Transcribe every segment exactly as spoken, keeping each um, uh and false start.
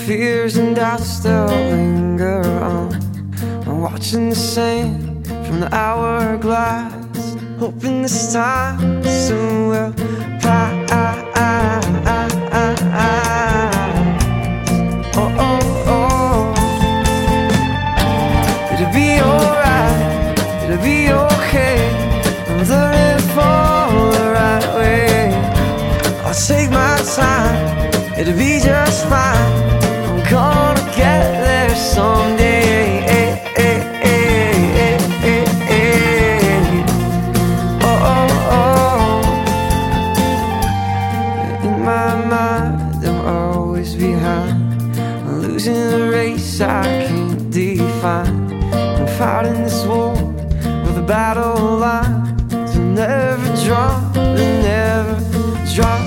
fears and doubts still linger on. I'm watching the sand from the hourglass, hoping this time soon will pass. Oh, oh, oh. It'll be alright, it'll be okay. I'm learning for the right way. I'll take my time, it'll be just fine. I'm gonna get there someday. Oh, oh, oh. In my mind, I'm always behind. I'm losing the race I can't define. I'm fighting this war with a battle line to never drop, to never drop.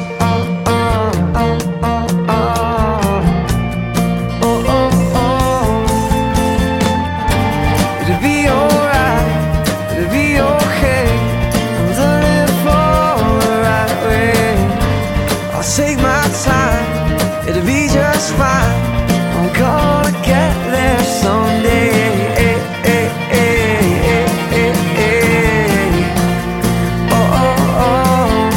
Take my time, it'll be just fine. I'm gonna get there someday. Oh, oh, oh.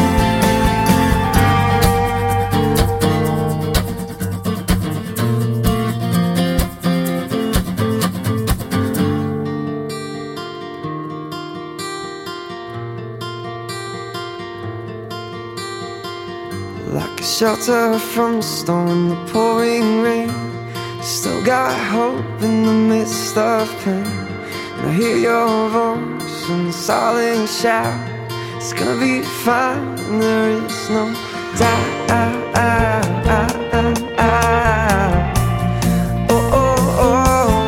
Like a shelter from the storm and the pouring rain, still got hope in the midst of pain. And I hear your voice in the silent shout. It's gonna be fine, there is no doubt. Oh, oh, oh.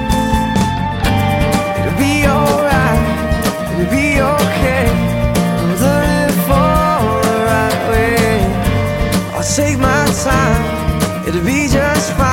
It'll be alright, it'll be okay. I'm learning for the right way. I'll take my time, it'll be just fine.